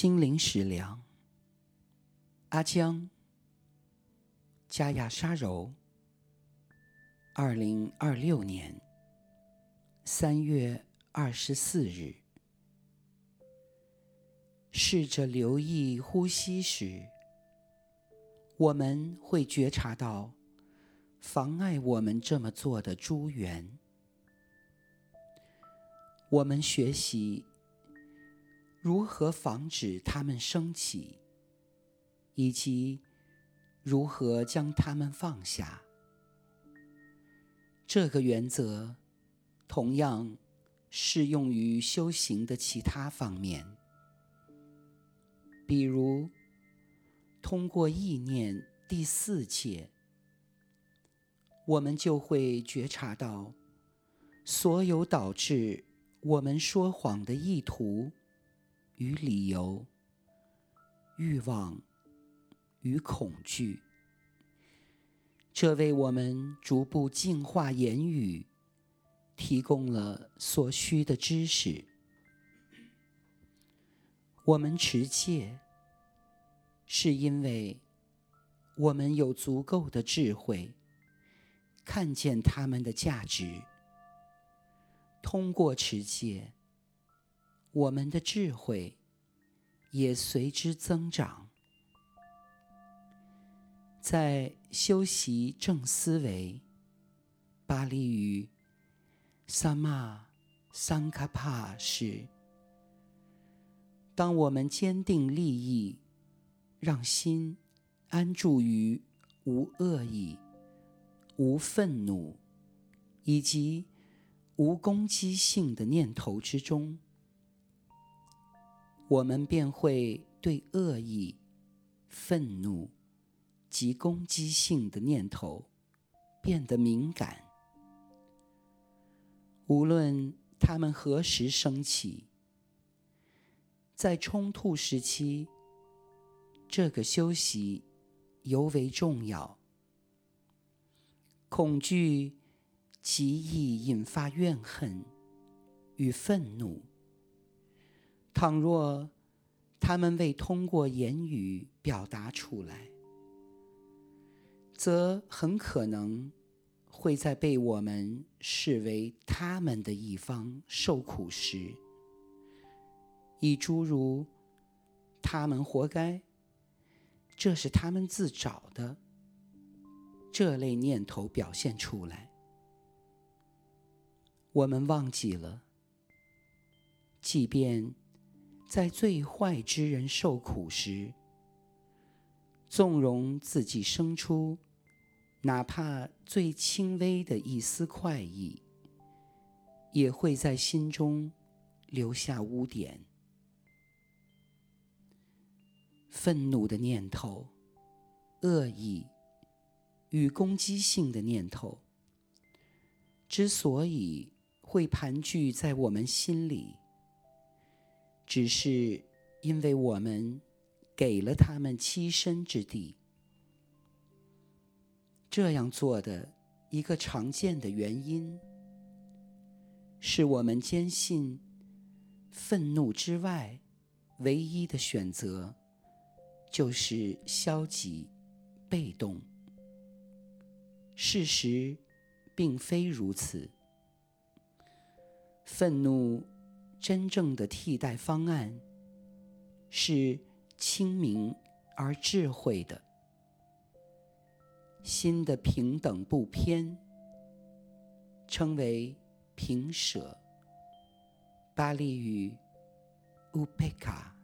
心灵食粮，阿江，加亚沙柔，2026年3月24日。试着留意呼吸时，我们会觉察到妨碍我们这么做的诸缘。我们学习如何防止它们升起，以及如何将它们放下。这个原则同样适用于修行的其他方面，比如通过意念第4戒，我们就会觉察到所有导致我们说谎的意图与理由、欲望与恐惧。这为我们逐步净化言语提供了所需的知识。我们持戒，是因为我们有足够的智慧，看见它们的价值。通过持戒，我们的智慧也随之增长。在修习正思维，巴利语萨玛桑卡帕时，当我们坚定立意，让心安住于无恶意、无愤怒以及无攻击性的念头之中，我们便会对恶意、愤怒及攻击性的念头变得敏感。无论它们何时升起，在冲突时期，这个修习尤为重要。恐惧极易引发怨恨与愤怒，倘若他们未通过言语表达出来，则很可能会在被我们视为他们的一方受苦时，以诸如他们活该，这是他们自找的这类念头表现出来。我们忘记了，即便在最坏之人受苦时，纵容自己生出哪怕最轻微的一丝快意，也会在心中留下污点。愤怒的念头、恶意与攻击性的念头之所以会盘踞在我们心里，只是因为我们给了他们栖身之地。这样做的一个常见的原因，是我们坚信愤怒之外唯一的选择就是消极、被动。事实并非如此。愤怒真正的替代方案是清明而智慧的。心的平等不偏，称为平舍，巴利语 upeka。